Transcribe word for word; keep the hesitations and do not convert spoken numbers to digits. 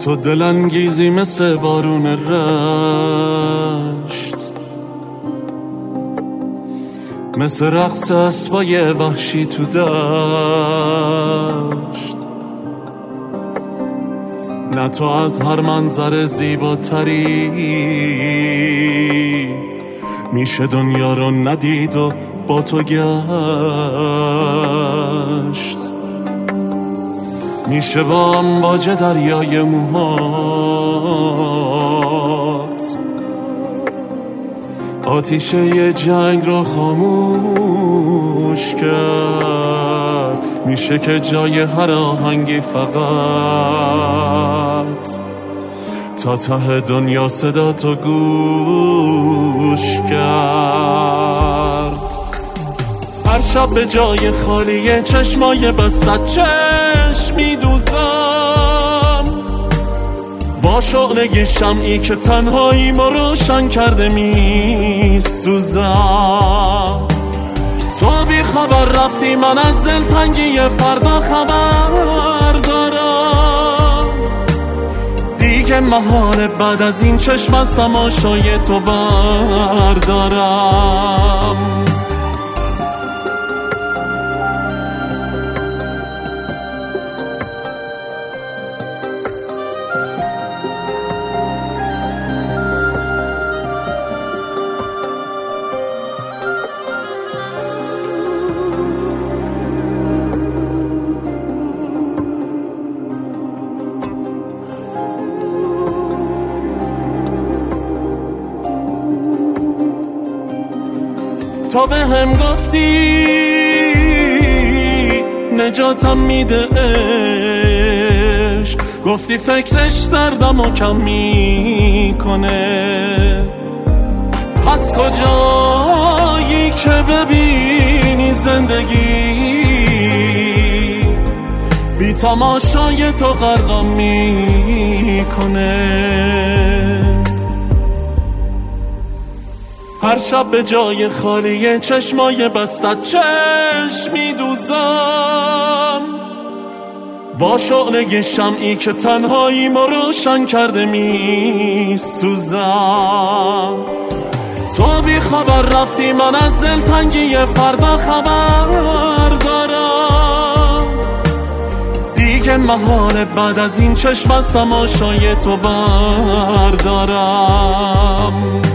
تو دلانگیزی مثل بارون رشت، مثل رقص اسبای وحشی تو دشت. نه تو از هر منظر زیباتری میشه دنیا رو ندید و با تو گشت. میشه با امواج دریای موهات آتیشه یه جنگ رو خاموش کرد. میشه که جای هر آهنگی فقط تا ته دنیا صدا تو گوش کرد. هر شب به جای خالی چشمای بستت چشم میدوزم با شعله شمعی که تنهایی ما روشن کرده میسوزم. تو بی خبر رفتی، من از دلتنگی فردا خبر دارم. دیگه محاله بعد از این چشم از تماشای تو بردارم. تو به هم گفتی نجاتم میده عشق، گفتی فکرش دردمو کم میکنه. از کجایی که ببینی زندگی بی تماشای تو غرقم میکنه. هر شب به جای خالی چشمای بستت چشم میدوزم با شعله شمعی که تنهایی ما روشن کرده میسوزم. تو بی خبر رفتی، من از دلتنگی فردا خبر دارم. دیگه محاله بعد از این چشم از تماشای تو بردارم.